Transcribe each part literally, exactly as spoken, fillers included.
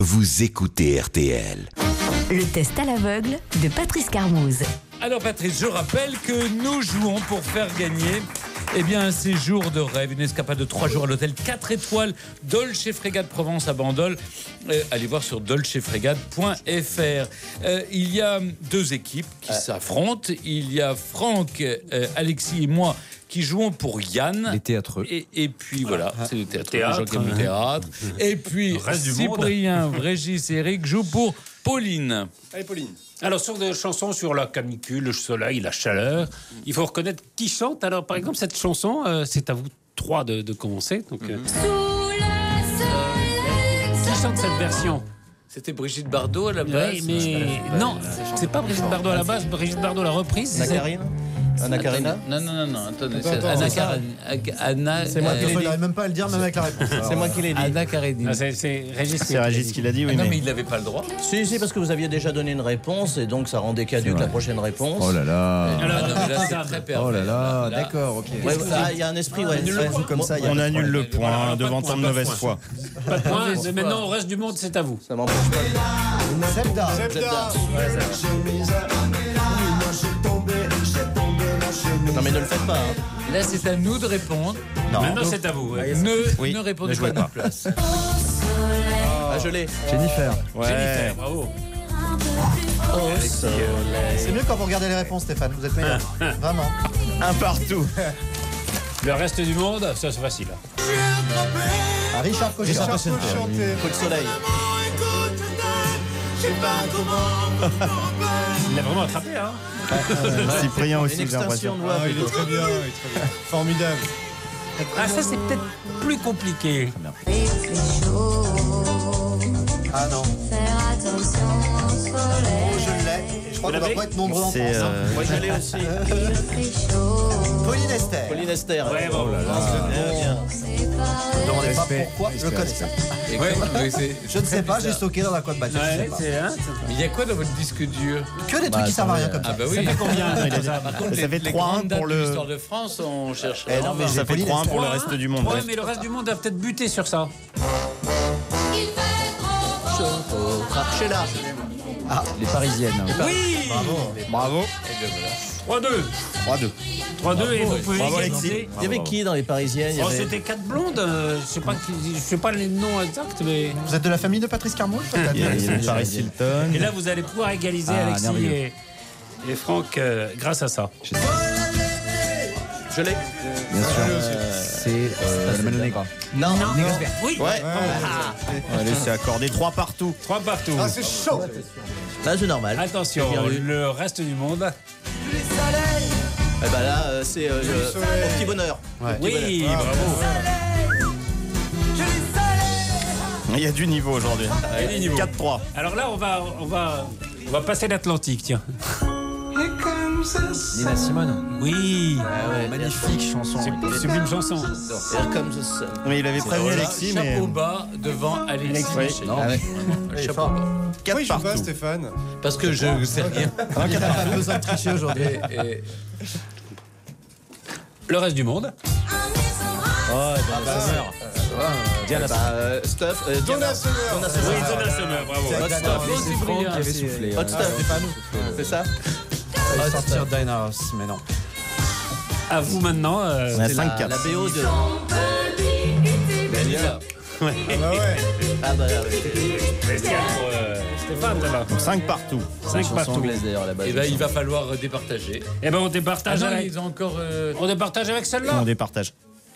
Vous écoutez R T L. Le test à l'aveugle de Patrice Carmouze. Alors Patrice, je rappelle que nous jouons pour faire gagner eh bien, un séjour de rêve, une escapade de trois jours à l'hôtel quatre étoiles Dolce Frégate Provence à Bandol. Euh, allez voir sur dolce frégate point f r. Euh, il y a deux équipes qui euh. s'affrontent. Il y a Franck, euh, Alexis et moi qui jouons pour Yann. Les théâtreux. Et, et puis voilà, ah, c'est le théâtre, théâtre, les gens qui aiment le théâtre. Et puis Cyprien, Régis et Eric jouent pour Pauline. Allez Pauline. Alors, sur des chansons sur la canicule, le soleil, la chaleur, il faut reconnaître qui chante. Alors, par exemple, cette chanson, euh, c'est à vous trois de, de commencer. Donc, euh... Sous le soleil. Qui chante cette version? C'était Brigitte Bardot à la base. Oui, mais non, c'est pas Brigitte Bardot à la base. Brigitte Bardot l'a reprise. Anna Karine Anna Karina. Non, non, non, non, attendez. Attends, C'est attends, Anna c'est Karina. Anna. C'est moi qui euh, l'ai dit. J'arrive même pas à le dire, même avec la réponse. C'est moi qui l'ai dit. Anna Karenina. Ah, c'est, c'est Régis, C'est Régis qui l'a dit, oui. Ah non, mais... mais il n'avait pas le droit. Si, si, parce que vous aviez déjà donné une réponse et donc ça rendait caduque la prochaine réponse. Oh là là. Ah, non, mais là, c'est très pervers. Oh là là, Là, d'accord, ok. Ouais, ah, il y a un esprit, ouais. On joue comme ça. On annule le point devant tant de mauvaise foi. Pas de point, mais maintenant, au reste du monde, c'est à vous. Ça m'empêche pas. Zebda. Zebda. Non, mais ne le faites pas. Hein. Là, c'est à nous de répondre. Non. Maintenant, c'est à vous. Ouais. Ne, Oui, ne répondez ne jouez pas à pas. notre place. Ah, je l'ai. Jennifer. Jennifer, bravo. C'est mieux quand vous regardez les réponses, Stéphane. Vous êtes meilleur. Vraiment. Un partout. Le reste du monde, ça, c'est facile. Ah, Richard Cocher. Richard Cocher. Coup de soleil. Il l'a vraiment attrapé, hein. Cyprien aussi, Une j'ai l'impression. extinction de voix. Ah, il est très bien, il est très bien. Formidable. Ah, ça, c'est peut-être plus compliqué. Ah non. Oh, je l'ai. Je crois qu'on va pas être nombreux en France. Euh... Moi, je l'ai aussi. Pauline Esther. Pauline Esther. Ouais, bon. Ne me demandez pas pourquoi, je le connais. Ouais, oui, c'est- Je ne sais pas, j'ai stocké dans la coque battue. Ouais, c'est, hein, Mais il y a quoi dans votre disque dur? Que des trucs qui servent à rien comme Ah ça. bah oui. ça fait combien ça Par contre, Ça les- fait les trois un grandes dates pour de le- l'histoire de France, on cherche. Eh non, mais ça j'ai Pauline trois un Esther. pour le reste du monde. Ouais, mais le reste du monde a peut-être buté sur ça. Sheila. Les Parisiennes. Oui. Bravo. trois deux. trois deux. trois deux et vous pouvez Bravo, égaliser. Il y avait qui dans les Parisiennes? Il y Oh, avait... c'était quatre blondes. euh, Je sais pas, qui- je sais pas les noms exacts, mais. Vous êtes de la famille de Patrice Carmouze peut-être? Il y a- il y a Paris Hilton. Et là, vous allez pouvoir égaliser Ah, Alexis merveilleux. et, et Franck euh, grâce à ça. Je l'ai. Bien sûr. C'est euh, la Mano Negra. Non. Oui. Ouais. Allez, c'est accordé trois partout. Trois partout. Ah, c'est chaud. Là, c'est normal. Attention, Bien vu. le reste du monde. Eh ben là, euh, c'est euh, le soleil. au petit bonheur. Ouais. Oui, bravo. Il y a du niveau aujourd'hui. Il y a du niveau. quatre trois. Alors là, on va, on va, on va passer l'Atlantique, tiens. Nina Simone. Oui. Magnifique chanson. C'est sublime chanson. Here comes the sun. Mais il avait prévenu Voilà, Alexis, mais. chapeau bas devant Alexis. Oui. Michel. Non. Ah ouais. Chapeau bas. quatre Oui, je partout. pas, Stéphane. Parce que je ne sais rien. Ah, quatre partout. Pas besoin de tricher aujourd'hui. Et- et- Le reste du monde. Oh, Diana bah, euh, Stuff. euh, Diana. Donna Summer. Donna Oui, Summer. Donna Summer, bravo. Hot Bravo, Stuff. C'est Franck qui avait Cyprien. soufflé. Hot Stuff. C'est ça? Ah, c'est sur Diana Ross, mais non. À vous maintenant. euh, On a C'est cinq la, quatre. la B O de. Dalila. Ah bah ouais. Ah bah oui. spécial pour euh, Stéphane là-bas. cinq partout. Cinq Chanson partout. anglaise d'ailleurs la base. Eh ben, il va falloir euh, départager. Eh ben on Ah départage non, avec. ils ont encore. euh, On départage avec On celle-là. départage.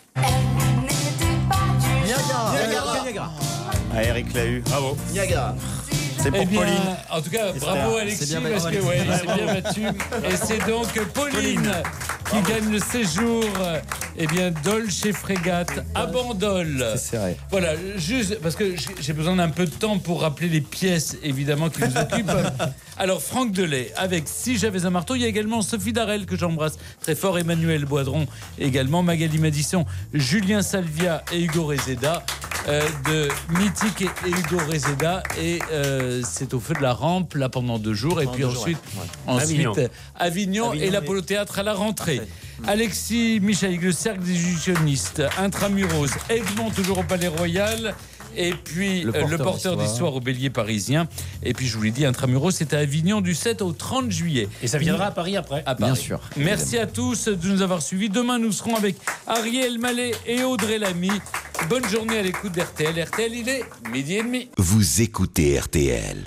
Niagara. Niagara. Ah, Eric l'a eu. Bravo. Niagara. C'est pour Eh bien, Pauline. en tout cas, bravo Alexis, bien parce battu. que ouais, c'est bien battu. Et c'est donc Pauline qui gagne le séjour, eh bien, Dolce Frégate à Bandol. C'est serré. Voilà, juste parce que j'ai- j'ai besoin d'un peu de temps pour rappeler les pièces, évidemment, qui nous occupent. Alors, Franck Delay avec Si j'avais un marteau. Il y a également Sophie Darel, que j'embrasse très fort, Emmanuel Boidron, également Magali Madisson, Julien Salvia et Hugo Rezeda. Euh, de Mythique et, et Hugo Rezeda. Et euh, c'est au feu de la rampe, là, pendant deux jours. Et Pendant puis deux jours, ensuite, ouais. ensuite Avignon. Avignon, Avignon et Avignon, l'Apollo Théâtre à la rentrée. Alexis Michalik, le Cercle des Illusionnistes, Intramuros, Edmond, toujours au Palais Royal. Et puis Le euh, le porteur porteur d'histoire. d'histoire au Bélier parisien. Et puis je vous l'ai dit, Intramuros, c'est à Avignon du sept au trente juillet. Et ça viendra à Paris après. À Paris. Bien sûr. Merci à tous de nous avoir suivis. Demain, nous serons avec Ariel Mallet et Audrey Lamy. Bonne journée à l'écoute d'R T L. R T L, il est midi et demi. Vous écoutez R T L.